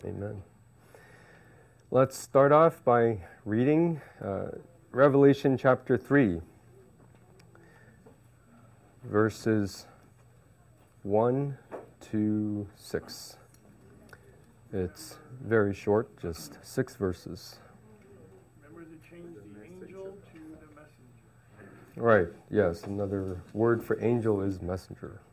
Amen. Let's start off by reading Revelation chapter 3, verses 1 to 6. It's very short, just 6 verses. Remember to change the angel to the messenger. Right, yes, another word for angel is messenger.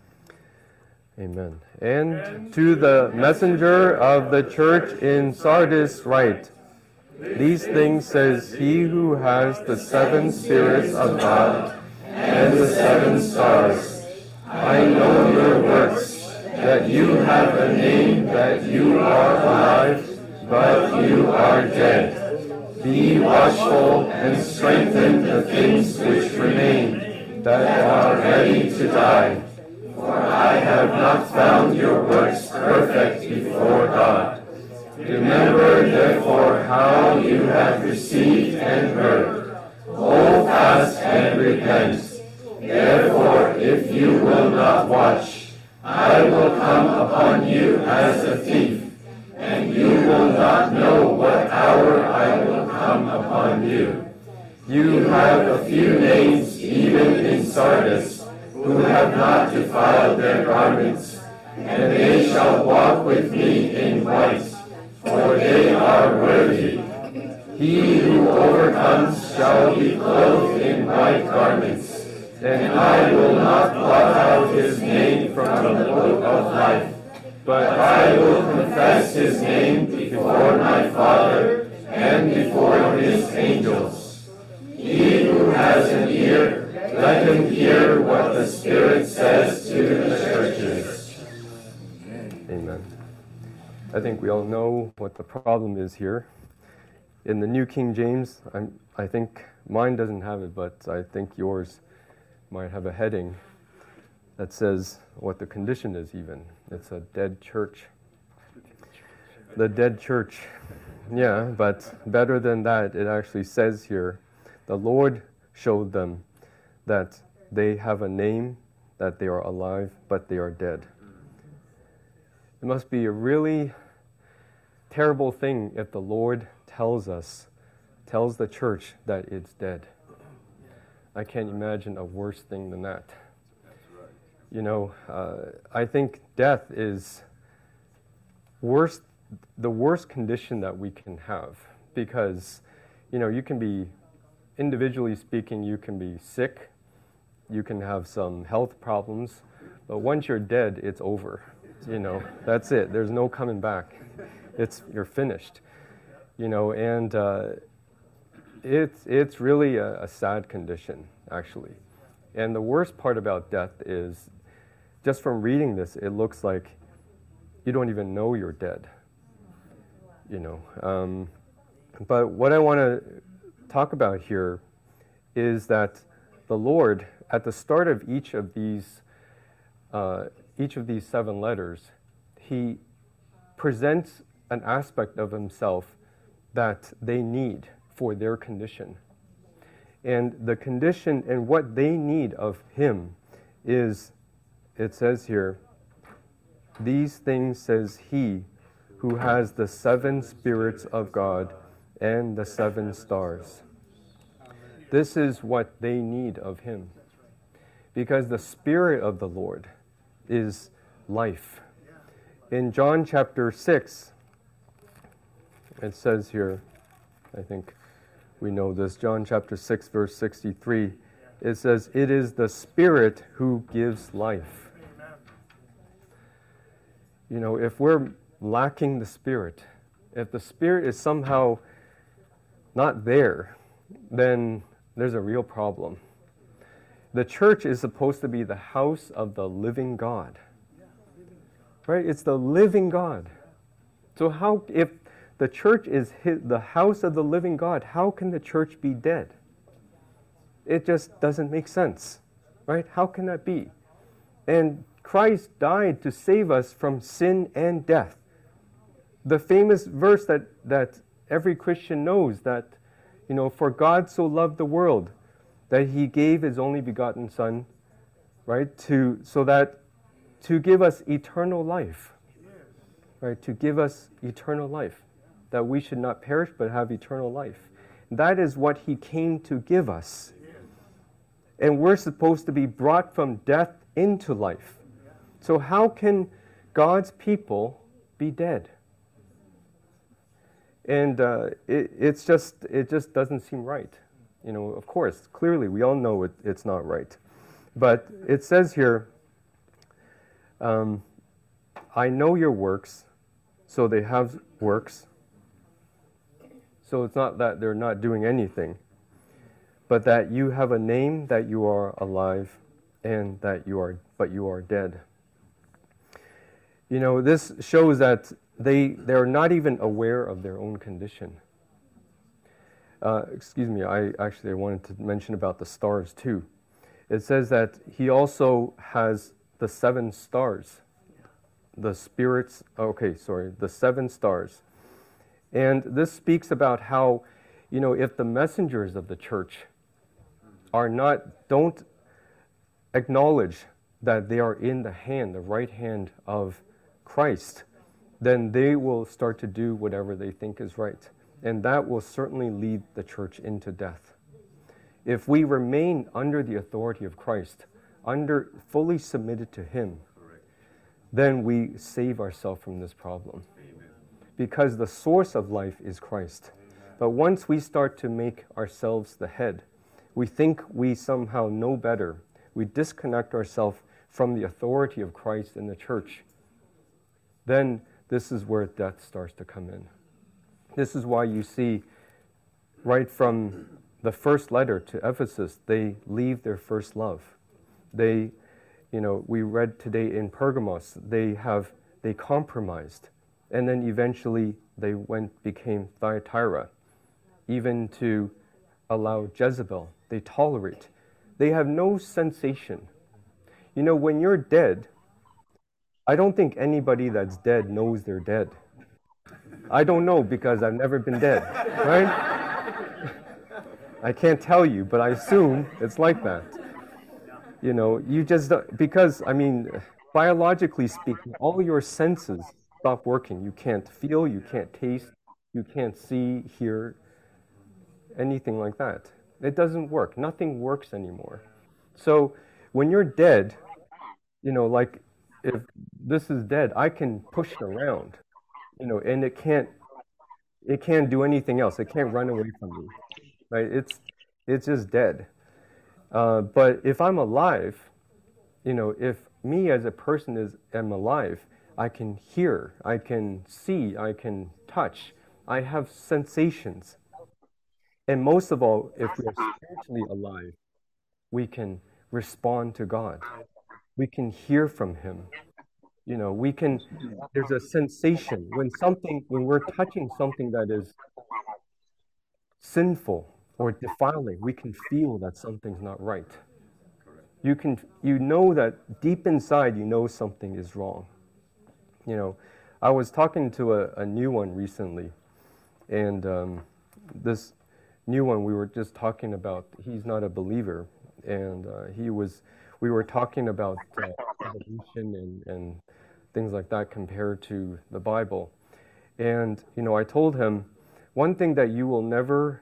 Amen. And to the messenger of the church in Sardis write, these things says he who has the 7 spirits of God and the 7 stars. I know your works, that you have a name, that you are alive, but you are dead. Be watchful and strengthen the things which remain, that are ready to die. For I have not found your works perfect before God. Remember therefore how you have received and heard. Hold fast and repent. Therefore, if you will not watch, I will come upon you as a thief, and you will not know what hour I will come upon you. You have a few names even in Sardis, who have not defiled their garments, and they shall walk with me in white, for they are worthy. He who overcomes shall be clothed in white garments, and I will not blot out his name from the book of life, but I will confess his name before my Father and before his angels. He who has an ear, let him hear what the Spirit says to the churches. Amen. I think we all know what the problem is here. In the New King James, I think mine doesn't have it, but I think yours might have a heading that says what the condition is even. It's a dead church. The dead church. Yeah, but better than that, it actually says here, the Lord showed them that they have a name, that they are alive, but they are dead. It must be a really terrible thing if the Lord tells the church that it's dead. I can't imagine a worse thing than that. You know, I think death is the worst condition that we can have, because, you know, you can be, individually speaking, you can be sick, you can have some health problems, but once you're dead, it's over. You know, that's it. There's no coming back. You're finished. You know, and it's really a sad condition, actually. And the worst part about death is, just from reading this, it looks like you don't even know you're dead. You know, but what I want to talk about here is that the Lord, at the start of each of these 7 letters, he presents an aspect of himself that they need for their condition. And the condition and what they need of him is, it says here, these things says he who has the 7 spirits of God and the 7 stars. This is what they need of him. Because the Spirit of the Lord is life. In John chapter 6, it says here, I think we know this, John chapter 6, verse 63, it says, it is the Spirit who gives life. You know, if we're lacking the Spirit, if the Spirit is somehow not there, then there's a real problem. The church is supposed to be the house of the living God. Right? It's the living God. So how, if the church is the house of the living God, how can the church be dead? It just doesn't make sense. Right? How can that be? And Christ died to save us from sin and death. The famous verse that every Christian knows, that, you know, for God so loved the world that he gave his only begotten Son, right, to give us eternal life. right? To give us eternal life, that we should not perish but have eternal life. That is what he came to give us. And we're supposed to be brought from death into life. So how can God's people be dead? And it just doesn't seem right. You know, of course, clearly we all know it's not right. But it says here, I know your works, so they have works. So it's not that they're not doing anything, but that you have a name, that you are alive, and that you are dead. You know, this shows that they're not even aware of their own condition. Excuse me, I wanted to mention about the stars too. It says that he also has the 7 stars. The the 7 stars. And this speaks about how, you know, if the messengers of the church don't acknowledge that they are in the right hand of Christ, then they will start to do whatever they think is right. And that will certainly lead the church into death. If we remain under the authority of Christ, fully submitted to him, then we save ourselves from this problem. Amen. Because the source of life is Christ. Amen. But once we start to make ourselves the head, we think we somehow know better, we disconnect ourselves from the authority of Christ in the church, then this is where death starts to come in. This is why you see right from the first letter to Ephesus, they leave their first love. They, you know, we read today in Pergamos, they compromised. And then eventually they became Thyatira, even to allow Jezebel. They tolerate. They have no sensation. You know, when you're dead, I don't think anybody that's dead knows they're dead. I don't know because I've never been dead, right? I can't tell you, but I assume it's like that. You know, you just, because, I mean, biologically speaking, all your senses stop working. You can't feel, you can't taste, you can't see, hear, anything like that. It doesn't work. Nothing works anymore. So when you're dead, you know, like if this is dead, I can push it around, you know, and it can't do anything else. It can't run away from me, right? It's just dead. But if I'm alive, you know, if me as a person am alive, I can hear, I can see, I can touch, I have sensations. And most of all, if we are spiritually alive, we can respond to God. We can hear from him. You know, there's a sensation when we're touching something that is sinful or defiling, we can feel that something's not right. You know that deep inside, you know something is wrong. You know, I was talking to a new one recently, and this new one we were just talking about, he's not a believer, and we were talking about evolution and things like that compared to the Bible. And, you know, I told him, one thing that you will never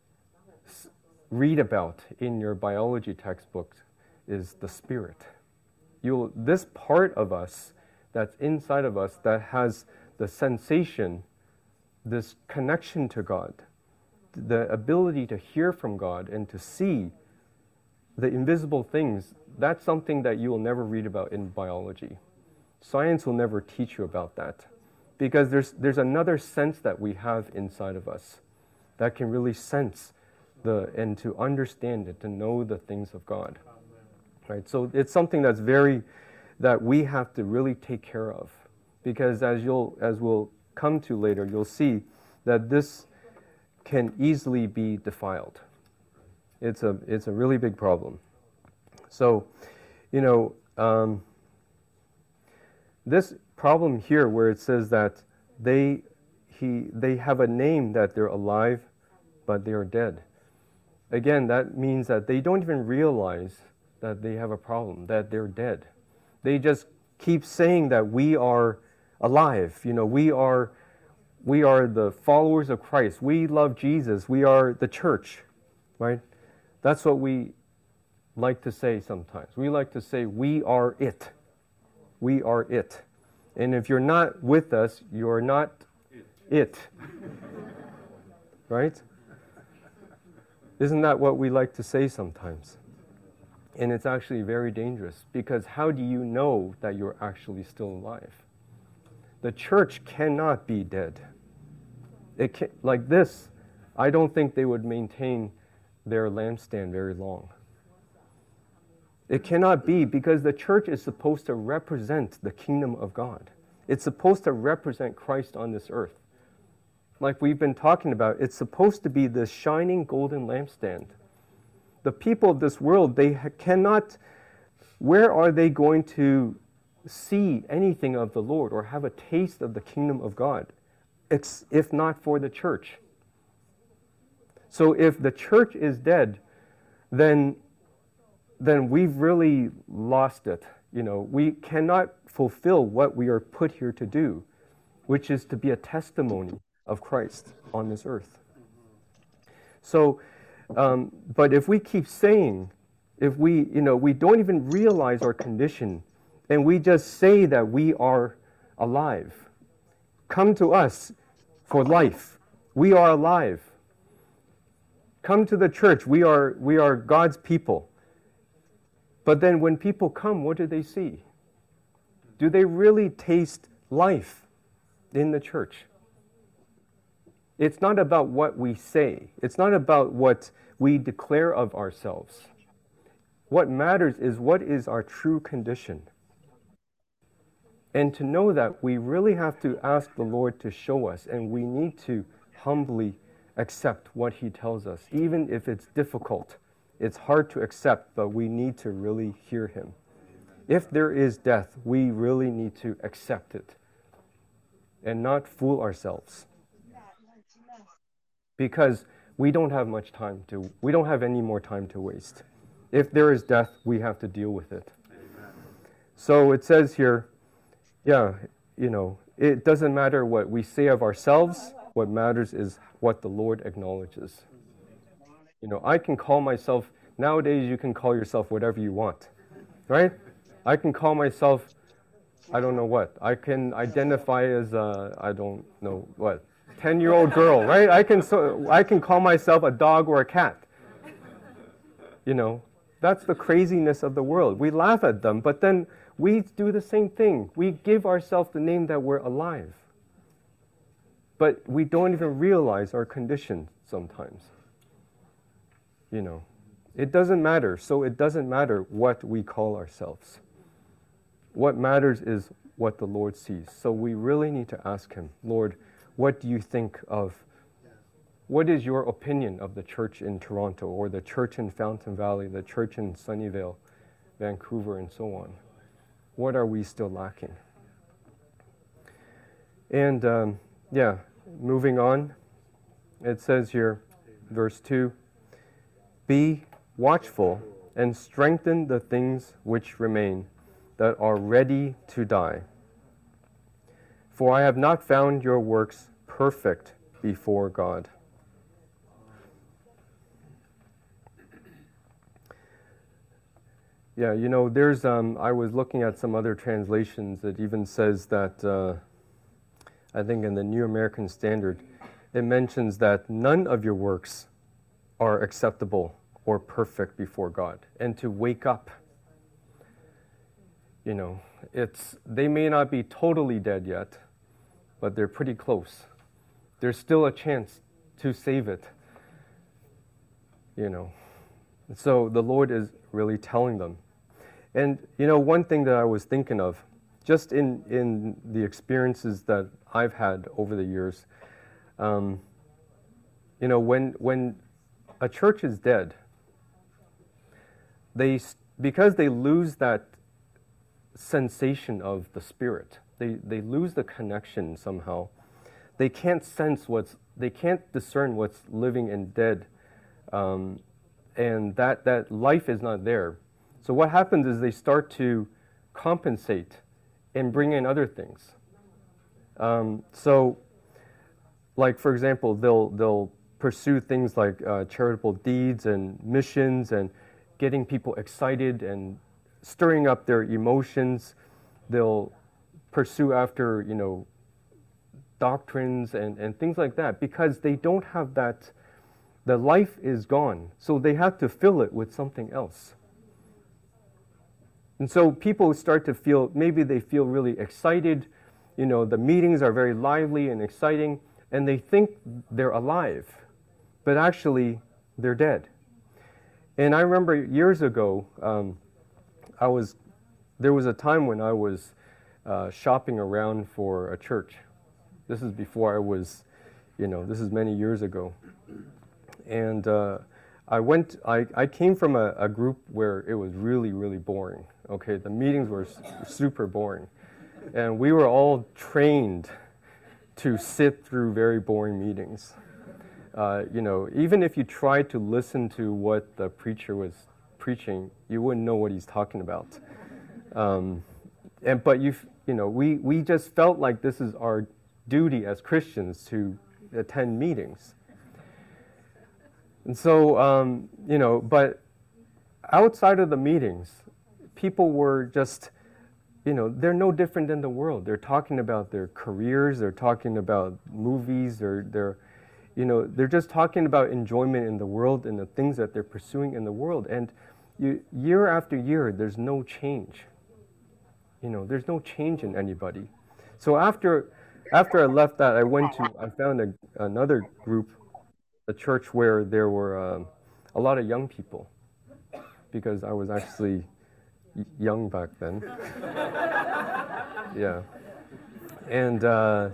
read about in your biology textbooks is the spirit. This part of us that's inside of us that has the sensation, this connection to God, the ability to hear from God and to see the invisible things, that's something that you will never read about in biology. Science will never teach you about that, because there's another sense that we have inside of us that can really sense and to understand it, to know the things of God. Right? So it's something that we have to really take care of, because as we'll come to later, you'll see that this can easily be defiled. It's a really big problem. So, you know, this problem here where it says that they have a name, that they're alive, but they are dead. Again, that means that they don't even realize that they have a problem, that they're dead. They just keep saying that we are alive. We are the followers of Christ. We love Jesus. We are the church, right? That's what we like to say sometimes. We like to say, we are it. We are it. And if you're not with us, you're not it. Right? Isn't that what we like to say sometimes? And it's actually very dangerous, because how do you know that you're actually still alive? The church cannot be dead. Like this, I don't think they would maintain their lampstand very long. It cannot be, because the church is supposed to represent the kingdom of God. It's supposed to represent Christ on this earth. Like we've been talking about, it's supposed to be this shining golden lampstand. The people of this world, they cannot, where are they going to see anything of the Lord or have a taste of the kingdom of God, if not for the church? So if the church is dead, then we've really lost it. We cannot fulfill what we are put here to do, which is to be a testimony of Christ on this earth. So, but if we keep saying, if we don't even realize our condition, and we just say that we are alive, come to us for life. We are alive. Come to the church. We are God's people. But then when people come, what do they see? Do they really taste life in the church? It's not about what we say. It's not about what we declare of ourselves. What matters is what is our true condition. And to know that, we really have to ask the Lord to show us, and we need to humbly accept what He tells us, even if it's difficult. It's hard to accept, but we need to really hear Him. If there is death, we really need to accept it and not fool ourselves. Because we don't have we don't have any more time to waste. If there is death, we have to deal with it. Amen. So it says here, it doesn't matter what we say of ourselves. What matters is what the Lord acknowledges. I can call myself, nowadays you can call yourself whatever you want, right? I can call myself, I don't know what. I can identify as I don't know what, 10-year-old girl, right? I can call myself a dog or a cat. That's the craziness of the world. We laugh at them, but then we do the same thing. We give ourselves the name that we're alive. But we don't even realize our condition sometimes. It doesn't matter. So it doesn't matter what we call ourselves. What matters is what the Lord sees. So we really need to ask Him, Lord, what do you think of, what is your opinion of the church in Toronto, or the church in Fountain Valley, the church in Sunnyvale, Vancouver, and so on? What are we still lacking? And moving on, it says here, verse 2, be watchful and strengthen the things which remain, that are ready to die. For I have not found your works perfect before God. Yeah, there's, I was looking at some other translations that even says that, I think in the New American Standard, it mentions that none of your works are acceptable or perfect before God. And to wake up, they may not be totally dead yet, but they're pretty close. There's still a chance to save it. So the Lord is really telling them. And, one thing that I was thinking of, just in the experiences that I've had over the years, when a church is dead, because they lose that sensation of the Spirit, they lose the connection somehow. They can't they can't discern what's living and dead, and that life is not there. So what happens is they start to compensate and bring in other things. So, like for example, they'll pursue things like charitable deeds and missions and getting people excited and stirring up their emotions. They'll pursue after, doctrines and things like that because they don't have that, the life is gone. So they have to fill it with something else. And so people start to feel, maybe they feel really excited, the meetings are very lively and exciting, and they think they're alive, but actually they're dead. And I remember years ago, there was a time when I was shopping around for a church. This is before I was, this is many years ago. And I came from a group where it was really, really boring. Okay, the meetings were super boring. And we were all trained to sit through very boring meetings. Even if you tried to listen to what the preacher was preaching, you wouldn't know what he's talking about. But we just felt like this is our duty as Christians to attend meetings. And so, but outside of the meetings, people were just, they're no different than the world. They're talking about their careers, they're talking about movies, they're just talking about enjoyment in the world and the things that they're pursuing in the world. And year after year, there's no change. There's no change in anybody. So after I left that, I found another group, a church where there were a lot of young people, because I was actually young back then. Yeah. And, Like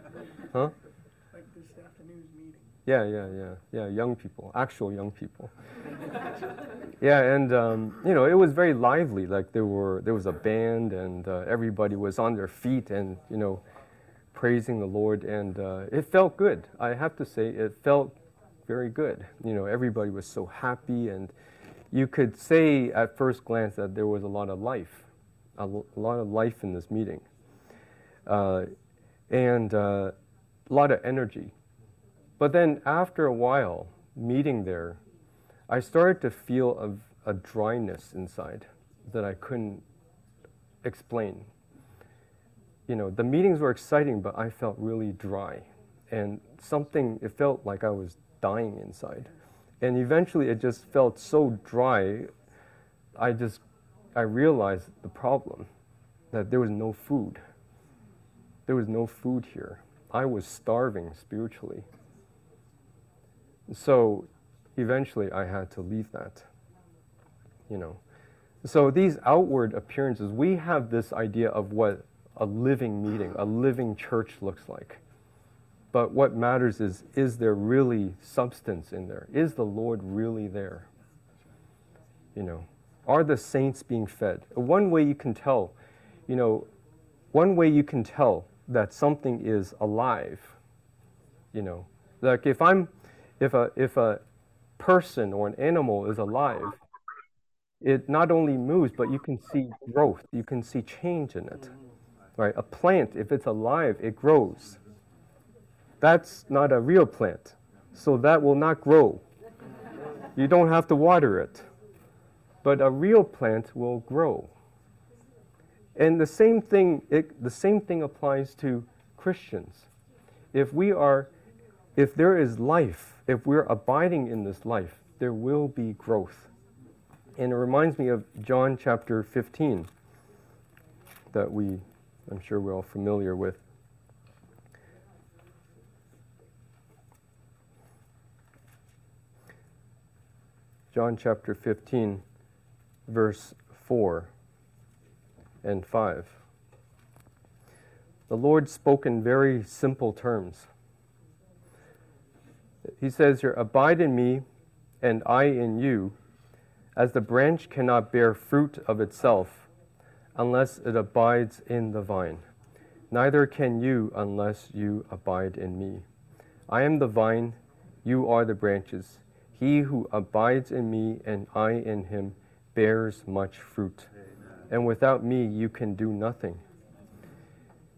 this afternoon's meeting. Yeah, young people, actual young people. Yeah, and it was very lively. Like there was a band, and everybody was on their feet, and praising the Lord, and it felt good. I have to say, it felt very good. Everybody was so happy, and you could say at first glance that there was a lot of life, a lot of life in this meeting, and a lot of energy. But then after a while, meeting there, I started to feel a dryness inside that I couldn't explain. The meetings were exciting, but I felt really dry. And it felt like I was dying inside. And eventually it just felt so dry, I realized the problem, that there was no food. There was no food here. I was starving spiritually. So eventually I had to leave that. So these outward appearances, we have this idea of what a living meeting, a living church looks like. But what matters is there really substance in there? Is the Lord really there? Are the saints being fed? One way you can tell that something is alive, like if a person or an animal is alive, it not only moves, but you can see growth, you can see change in it. Right? A plant, if it's alive, it grows. That's not a real plant, so that will not grow. You don't have to water it. But a real plant will grow. And the same thing applies to Christians. If there is life, if we're abiding in this life, there will be growth. And it reminds me of John chapter 15 that I'm sure we're all familiar with. John chapter 15, verse 4 and 5. The Lord spoke in very simple terms. He says here, "Abide in me, and I in you, as the branch cannot bear fruit of itself unless it abides in the vine. Neither can you unless you abide in me. I am the vine, you are the branches. He who abides in me and I in him bears much fruit. And without me you can do nothing."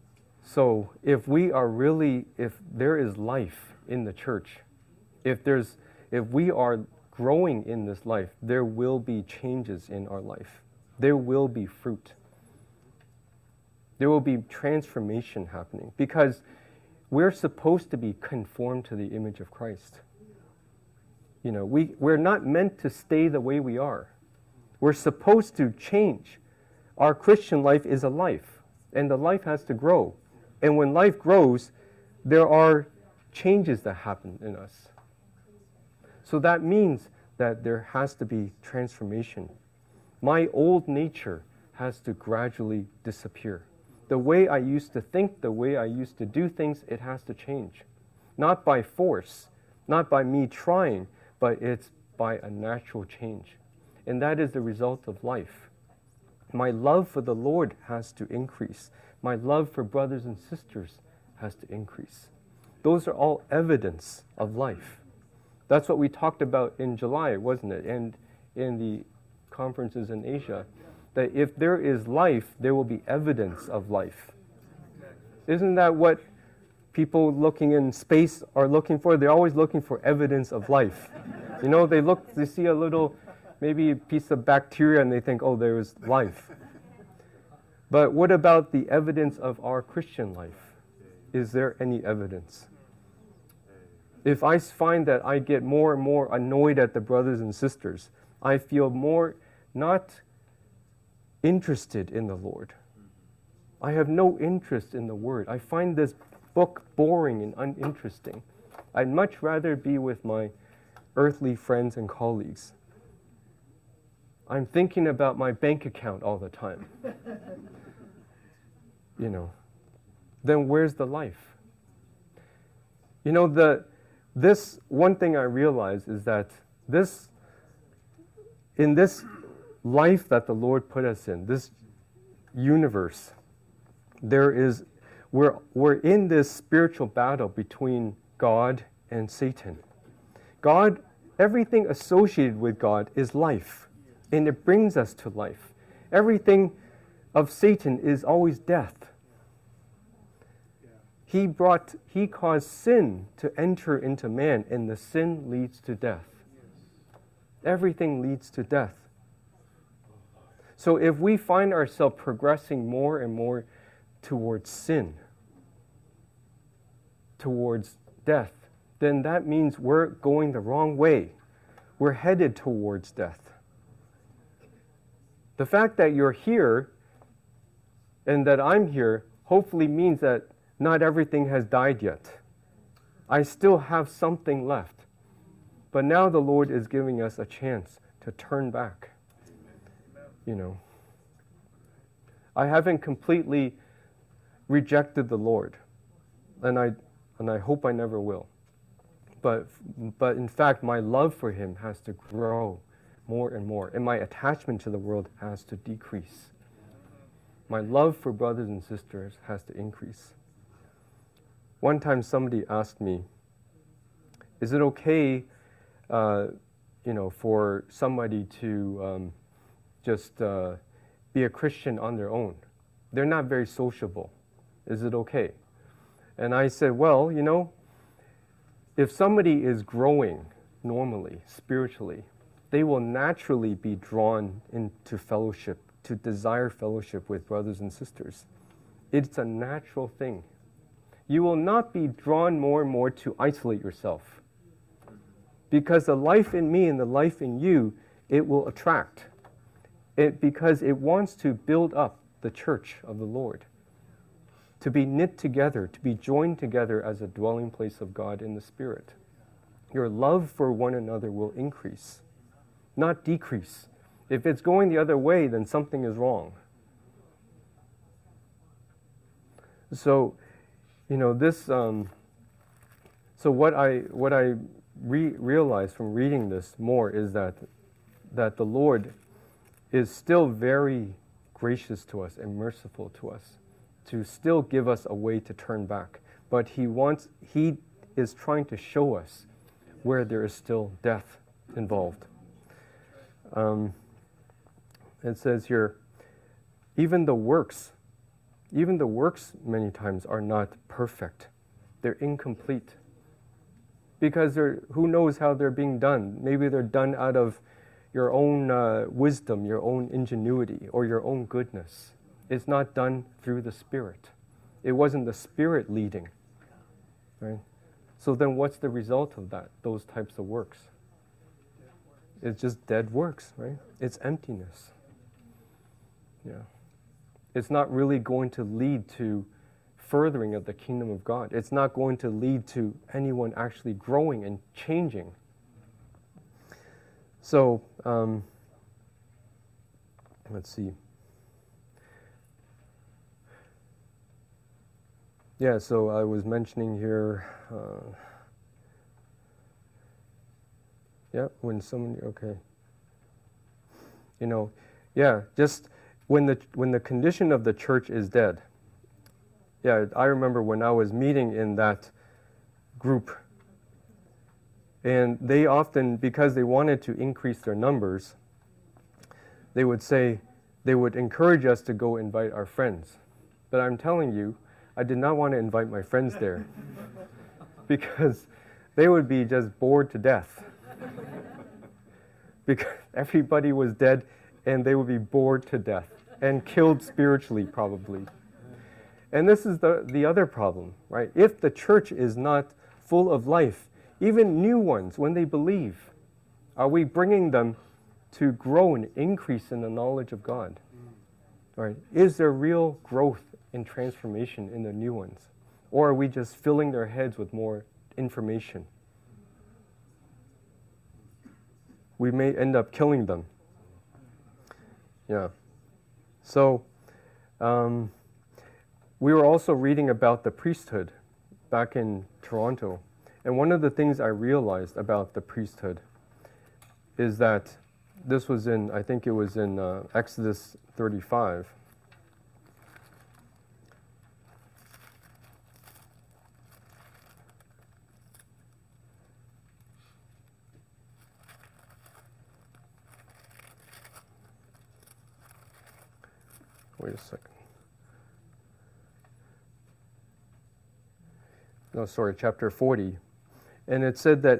So if there is life in the church, if we are growing in this life, there will be changes in our life. There will be fruit. There will be transformation happening because we're supposed to be conformed to the image of Christ. You know, we're not meant to stay the way we are. We're supposed to change. Our Christian life is a life, and the life has to grow. And when life grows, there are changes that happen in us. So that means that there has to be transformation. My old nature has to gradually disappear. The way I used to think, the way I used to do things, it has to change. Not by force, not by me trying, but it's by a natural change. And that is the result of life. My love for the Lord has to increase. My love for brothers and sisters has to increase. Those are all evidence of life. That's what we talked about in July, wasn't it? And in the conferences in Asia, that if there is life, there will be evidence of life. Isn't that what people looking in space are looking for? They're always looking for evidence of life. You know, they see a little, maybe a piece of bacteria and they think, oh, there is life. But what about the evidence of our Christian life? Is there any evidence? If I find that I get more and more annoyed at the brothers and sisters, I feel more not interested in the Lord. I have no interest in the Word. I find this book boring and uninteresting. I'd much rather be with my earthly friends and colleagues. I'm thinking about my bank account all the time. You know, then where's the life? You know, this one thing I realize is that in this life that the Lord put us in, this universe, we're in this spiritual battle between God and Satan. God, everything associated with God is life, and it brings us to life. Everything of Satan is always death. He caused sin to enter into man, and the sin leads to death. Everything leads to death. So if we find ourselves progressing more and more towards sin, towards death, then that means we're going the wrong way. We're headed towards death. The fact that you're here and that I'm here hopefully means that not everything has died yet. I still have something left. But now the Lord is giving us a chance to turn back. You know, I haven't completely rejected the Lord, and I hope I never will. But in fact, my love for Him has to grow more and more, and my attachment to the world has to decrease. My love for brothers and sisters has to increase. One time somebody asked me, is it okay, for somebody to just be a Christian on their own? They're not very sociable. Is it okay? And I said, well, you know, if somebody is growing normally, spiritually, they will naturally be drawn into fellowship, to desire fellowship with brothers and sisters. It's a natural thing. You will not be drawn more and more to isolate yourself. Because the life in me and the life in you, it will attract. Because it wants to build up the church of the Lord. To be knit together, to be joined together as a dwelling place of God in the Spirit. Your love for one another will increase, not decrease. If it's going the other way, then something is wrong. So, you know, so what I realized from reading this more is that the Lord is still very gracious to us and merciful to us, to still give us a way to turn back. But He is trying to show us where there is still death involved. It says here, even the works Even the works many times are not perfect. They're incomplete. Because who knows how they're being done? Maybe they're done out of your own wisdom, your own ingenuity, or your own goodness. It's not done through the Spirit. It wasn't the Spirit leading, right? So then what's the result of that, those types of works? It's just dead works, right? It's emptiness. Yeah. It's not really going to lead to furthering of the kingdom of God. It's not going to lead to anyone actually growing and changing. So, let's see. Yeah, so I was mentioning here, when someone, okay. Just when the condition of the church is dead. Yeah, I remember when I was meeting in that group, and they often, because they wanted to increase their numbers, they would encourage us to go invite our friends. But I'm telling you, I did not want to invite my friends there because they would be just bored to death. Because everybody was dead and they would be bored to death and killed spiritually probably. And this is the other problem, right? If the church is not full of life, even new ones, when they believe, are we bringing them to grow and increase in the knowledge of God? Right? Is there real growth and transformation in the new ones? Or are we just filling their heads with more information? We may end up killing them. Yeah. So, we were also reading about the priesthood back in Toronto. And one of the things I realized about the priesthood is that this was I think it was in Exodus 35. Wait a second. No, sorry, chapter 40. And it said that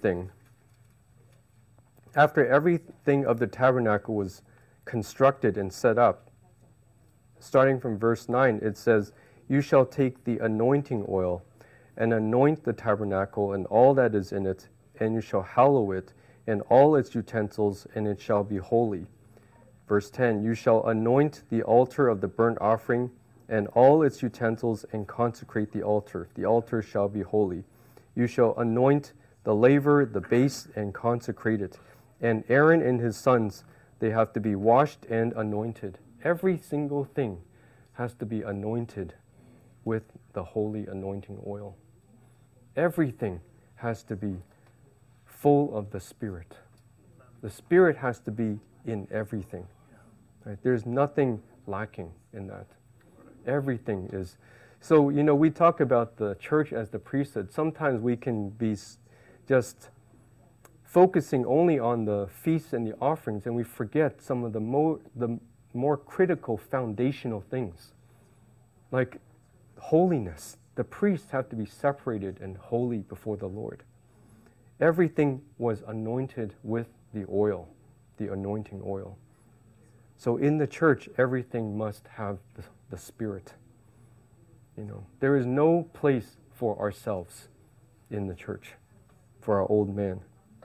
after everything of the tabernacle was constructed and set up, starting from verse 9, it says, "You shall take the anointing oil and anoint the tabernacle and all that is in it, and you shall hallow it and all its utensils, and it shall be holy." Verse 10, "You shall anoint the altar of the burnt offering and all its utensils, and consecrate the altar. The altar shall be holy. You shall anoint the laver, the base, and consecrate it. And Aaron and his sons, they have to be washed and anointed." Every single thing has to be anointed with the holy anointing oil. Everything has to be full of the Spirit. The Spirit has to be in everything. Right? There's nothing lacking in that. Everything is. So, we talk about the church as the priesthood. Sometimes we can be just focusing only on the feasts and the offerings, and we forget some of the more critical foundational things, like holiness. The priests have to be separated and holy before the Lord. Everything was anointed with the oil, the anointing oil. So in the church, everything must have the Spirit. There is no place for ourselves in the church, for our old man.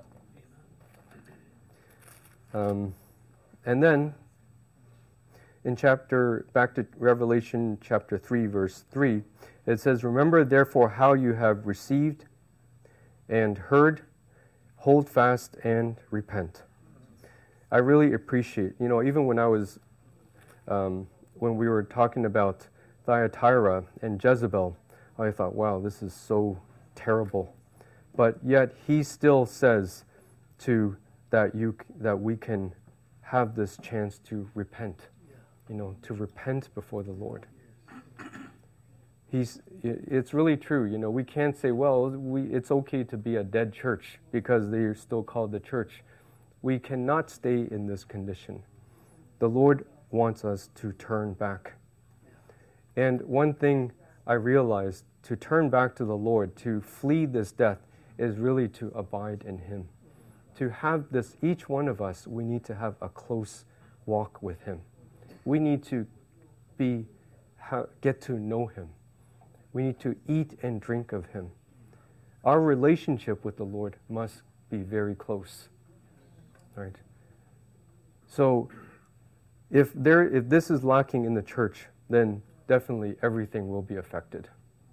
And then, back to Revelation chapter 3, verse 3, it says, "Remember therefore how you have received and heard, hold fast and repent." I really appreciate, even when I was, when we were talking about Thyatira and Jezebel, I thought, wow, this is so terrible. But yet he still says that we can have this chance to repent, to repent before the Lord. It's really true, we can't say, well, it's okay to be a dead church because they're still called the church. We cannot stay in this condition. The Lord wants us to turn back. And one thing I realized, to turn back to the Lord, to flee this death, is really to abide in Him. To have this, each one of us, we need to have a close walk with Him. We need to get to know Him. We need to eat and drink of Him. Our relationship with the Lord must be very close, right? So if this is lacking in the church, then definitely everything will be affected.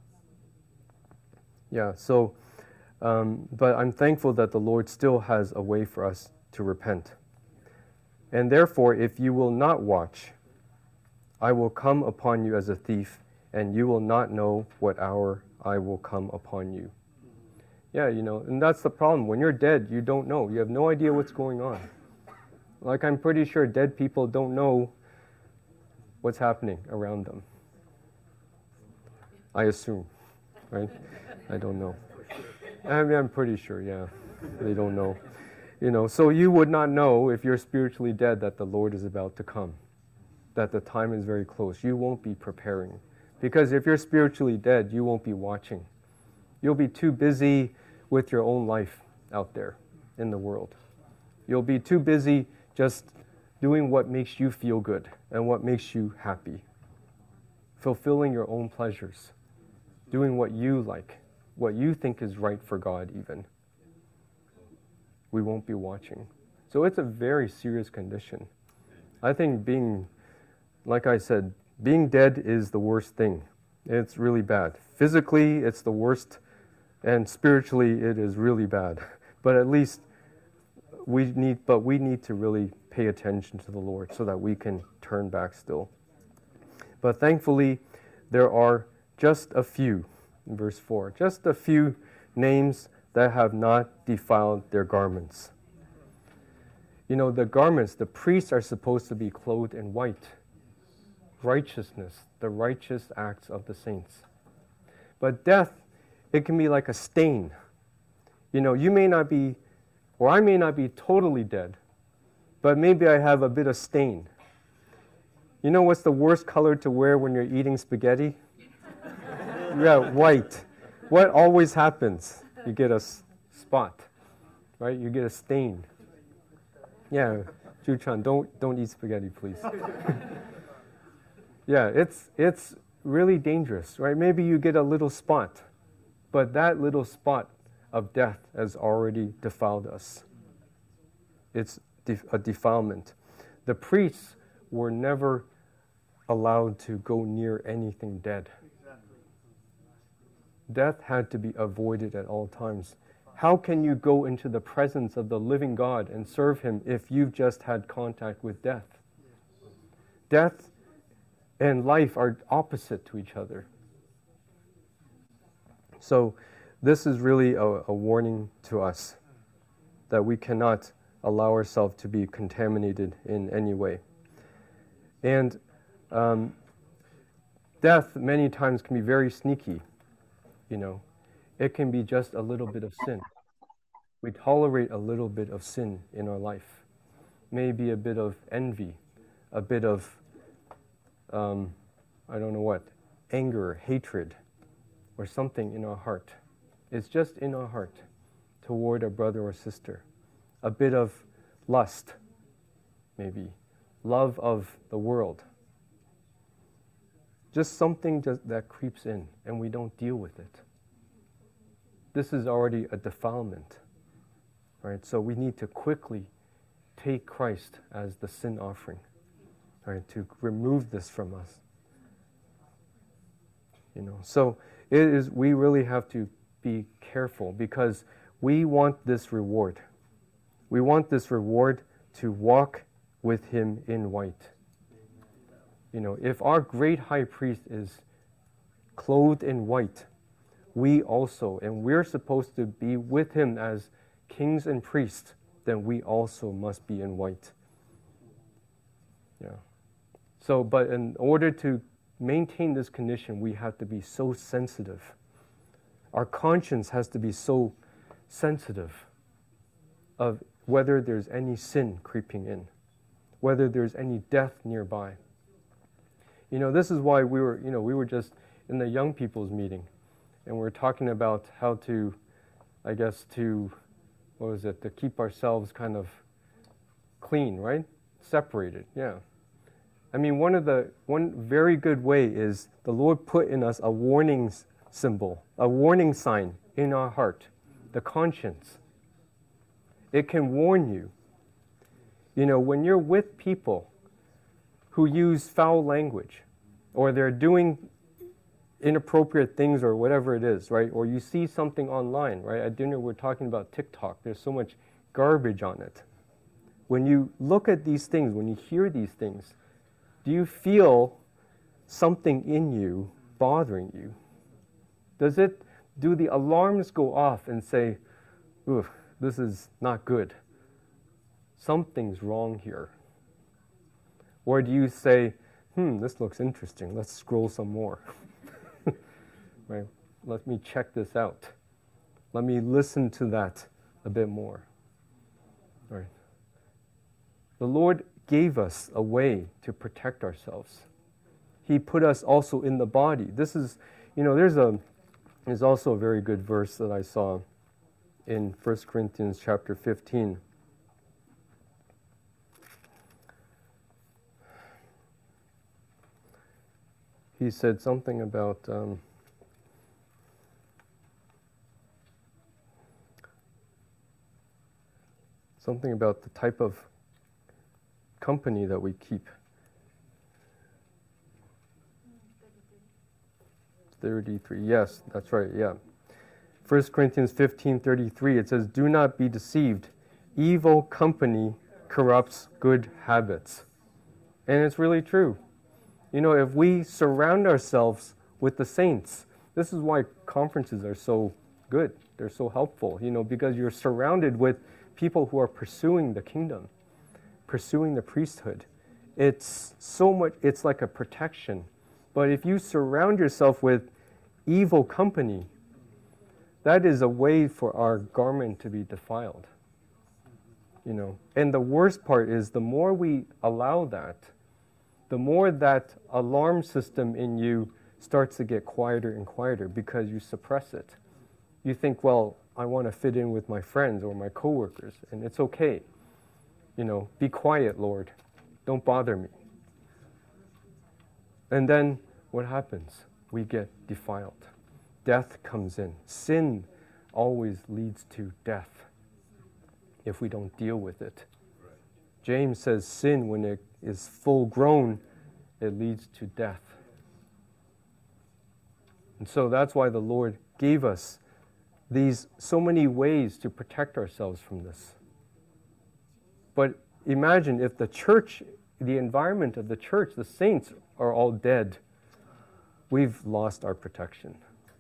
Yeah, so, but I'm thankful that the Lord still has a way for us to repent. And therefore, if you will not watch, I will come upon you as a thief, and you will not know what hour I will come upon you. Yeah, and that's the problem. When you're dead, you don't know. You have no idea what's going on. Like, I'm pretty sure dead people don't know what's happening around them. I assume, right? I don't know. I mean, I'm pretty sure, yeah. They don't know. So you would not know if you're spiritually dead that the Lord is about to come, that the time is very close. You won't be preparing. Because if you're spiritually dead, you won't be watching. You'll be too busy with your own life out there in the world. You'll be too busy just doing what makes you feel good and what makes you happy. Fulfilling your own pleasures. Doing what you like, what you think is right for God even. We won't be watching. So it's a very serious condition. I think like I said, being dead is the worst thing. It's really bad. Physically, it's the worst, and spiritually, it is really bad. But at least we need to really pay attention to the Lord so that we can turn back still. But thankfully, there are just a few, in verse 4, just a few names that have not defiled their garments. The garments, the priests are supposed to be clothed in white. Righteousness, the righteous acts of the saints. But death, it can be like a stain. You may not be, or I may not be totally dead, but maybe I have a bit of stain. What's the worst color to wear when you're eating spaghetti? Yeah, white. What always happens? You get a spot, right? You get a stain. Yeah, Juchan, don't eat spaghetti, please. Yeah, it's really dangerous, right? Maybe you get a little spot, but that little spot of death has already defiled us. It's a defilement. The priests were never allowed to go near anything dead. Death had to be avoided at all times. How can you go into the presence of the living God and serve Him if you've just had contact with death? Death and life are opposite to each other. So this is really a warning to us that we cannot allow ourselves to be contaminated in any way. And death many times can be very sneaky. It can be just a little bit of sin. We tolerate a little bit of sin in our life. Maybe a bit of envy, a bit of, I don't know what, anger, hatred, or something in our heart. It's just in our heart toward a brother or sister. A bit of lust, maybe. Love of the world. Just something that creeps in and we don't deal with it. This is already a defilement, right? So we need to quickly take Christ as the sin offering, right? To remove this from us. So we really have to be careful because we want this reward. We want this reward to walk with Him in white. If our great high priest is clothed in white, we also, and we're supposed to be with Him as kings and priests, then we also must be in white. Yeah. So, but in order to maintain this condition, we have to be so sensitive. Our conscience has to be so sensitive of whether there's any sin creeping in, whether there's any death nearby. You know, this is why we were just in the young people's meeting, and we're talking about how to, I guess, to keep ourselves kind of clean, right? Separated, yeah. I mean, one very good way is the Lord put in us a warning symbol, a warning sign in our heart, the conscience. It can warn you. You know, when you're with people who use foul language, or they're doing inappropriate things or whatever it is, right? Or you see something online, right? At dinner we're talking about TikTok. There's so much garbage on it. When you look at these things, when you hear these things, do you feel something in you bothering you? Do the alarms go off and say, ooh, this is not good. Something's wrong here. Or do you say, this looks interesting. Let's scroll some more. Right? Let me check this out. Let me listen to that a bit more. Right? The Lord gave us a way to protect ourselves. He put us also in the body. This is, you know, there's also a very good verse that I saw in 1 Corinthians chapter 15. He said something about the type of company that we keep. 33, yes, that's right, yeah. 1 Corinthians 15:33, it says, "Do not be deceived. Evil company corrupts good habits." And it's really true. You know, if we surround ourselves with the saints, this is why conferences are so good. They're so helpful, you know, because you're surrounded with people who are pursuing the kingdom, pursuing the priesthood. It's like a protection. But if you surround yourself with evil company, that is a way for our garment to be defiled. You know, and the worst part is the more we allow that, the more that alarm system in you starts to get quieter and quieter because you suppress it. You think, well, I want to fit in with my friends or my coworkers, and it's okay. You know, be quiet, Lord. Don't bother me. And then what happens? We get defiled. Death comes in. Sin always leads to death if we don't deal with it. James says sin, when it is full grown, it leads to death. And so that's why the Lord gave us these so many ways to protect ourselves from this. But imagine if the church, the environment of the church, the saints are all dead. We've lost our protection.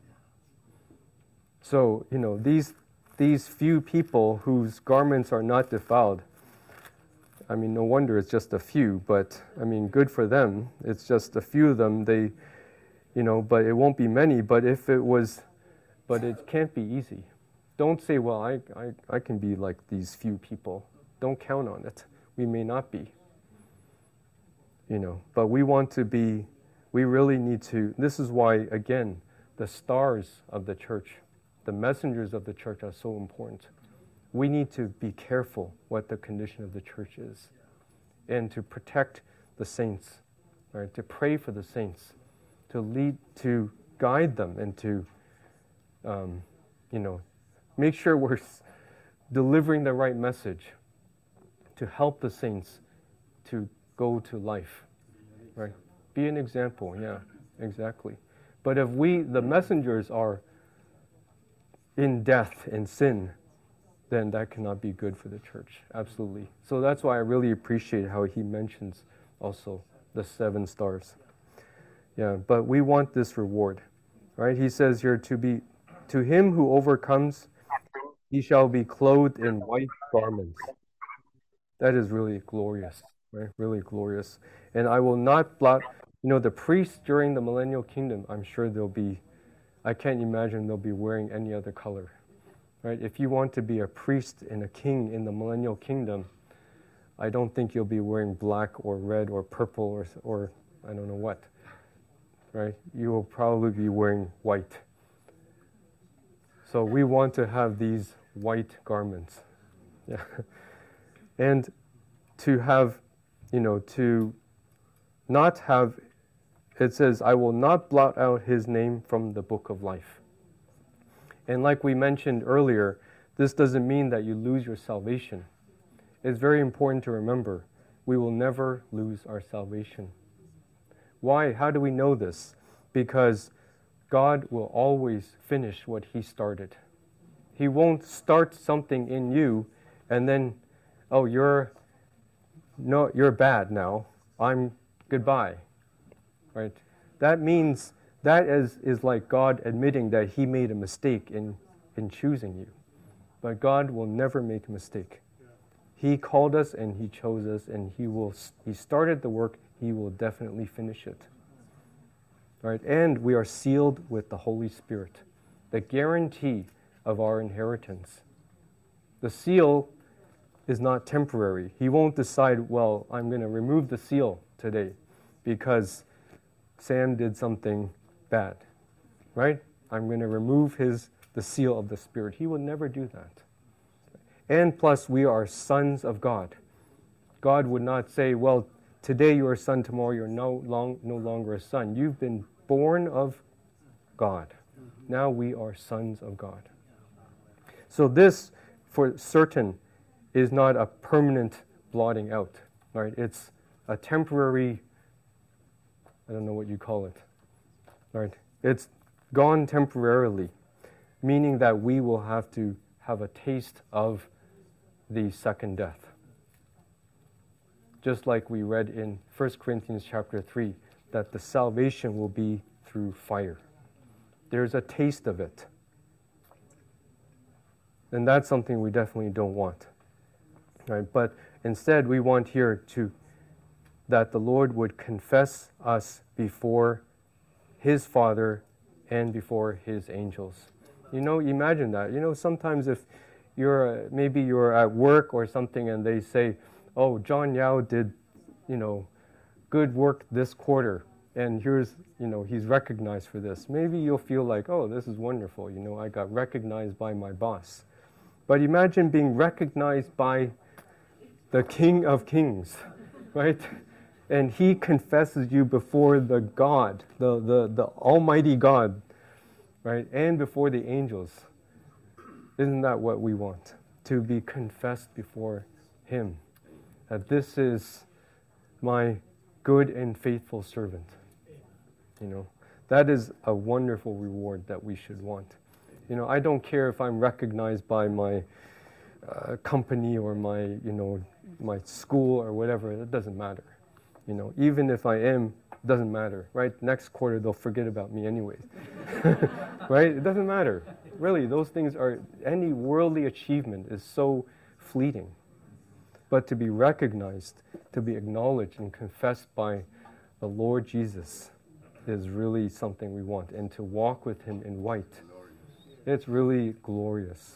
So, you know, these few people whose garments are not defiled, I mean, no wonder it's just a few, but I mean, good for them. It's just a few of them. They, you know, but it won't be many. But it can't be easy. Don't say, well, I can be like these few people. Don't count on it. We may not be. You know, but we really need to, this is why, again, the stars of the church, the messengers of the church are so important. We need to be careful what the condition of the church is and to protect the saints, right? To pray for the saints, to lead, to guide them, and to, you know, make sure we're delivering the right message to help the saints to go to life, right? Be an example, yeah, exactly. But if the messengers are in death and sin, then that cannot be good for the church. Absolutely. So that's why I really appreciate how he mentions also the 7 stars. Yeah, but we want this reward, right? He says here, to him who overcomes, he shall be clothed in white garments. That is really glorious, right? Really glorious. And I will not blot, you know, the priests during the millennial kingdom, I'm sure I can't imagine they'll be wearing any other color. Right? If you want to be a priest and a king in the millennial kingdom, I don't think you'll be wearing black or red or purple or I don't know what. right? You will probably be wearing white. So we want to have these white garments. Yeah. And to have, to not have, it says, I will not blot out his name from the book of life. And like we mentioned earlier, this doesn't mean that you lose your salvation. It's very important to remember, we will never lose our salvation. Why? How do we know this? Because God will always finish what he started. He won't start something in you and then, oh, you're bad now. I'm goodbye. Right? That means that is like God admitting that he made a mistake in choosing you. But God will never make a mistake. He called us and he chose us, and he started the work, he will definitely finish it. Right? And we are sealed with the Holy Spirit, the guarantee of our inheritance. The seal is not temporary. He won't decide, well, I'm going to remove the seal today because Sam did something bad. Right? I'm going to remove the seal of the Spirit. He will never do that. And plus, we are sons of God. God would not say, well, today you're a son, tomorrow you're no longer a son. You've been born of God. Now we are sons of God. So this, for certain, is not a permanent blotting out. Right? It's a temporary, I don't know what you call it. Right? It's gone temporarily, meaning that we will have to have a taste of the second death. Just like we read in 1 Corinthians chapter 3, that the salvation will be through fire. There's a taste of it. And that's something we definitely don't want. Right? But instead, we want here that the Lord would confess us before his Father and before his angels. Imagine that. Sometimes if maybe you're at work or something and they say, oh, John Yao did, good work this quarter, and here's, he's recognized for this. Maybe you'll feel like, oh, this is wonderful, I got recognized by my boss. But imagine being recognized by the King of Kings, right? And he confesses you before the God, the Almighty God, right? And before the angels. Isn't that what we want? To be confessed before him. That this is my good and faithful servant. That is a wonderful reward that we should want. I don't care if I'm recognized by my company or my school or whatever. It doesn't matter. Even if I am, it doesn't matter, right? Next quarter they'll forget about me anyways. Right? It doesn't matter. Really, those things any worldly achievement is so fleeting. But to be recognized, to be acknowledged and confessed by the Lord Jesus is really something we want. And to walk with him in white, it's really glorious.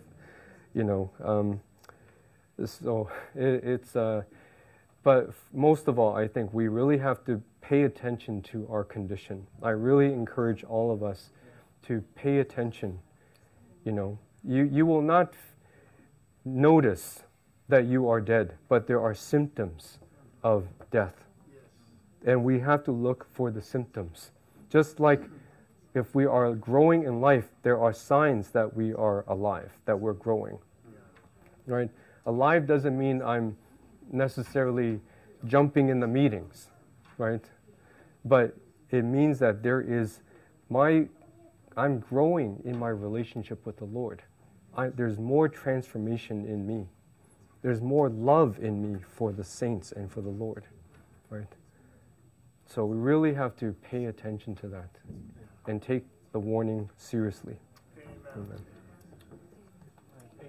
But most of all, I think we really have to pay attention to our condition. I really encourage all of us to pay attention. You will not notice that you are dead, but there are symptoms of death. And we have to look for the symptoms. Just like if we are growing in life, there are signs that we are alive, that we're growing. Right? Alive doesn't mean I'm necessarily jumping in the meetings, right? But it means that I'm growing in my relationship with the Lord. There's more transformation in me. There's more love in me for the saints and for the Lord, right? So we really have to pay attention to that and take the warning seriously. Amen. Amen.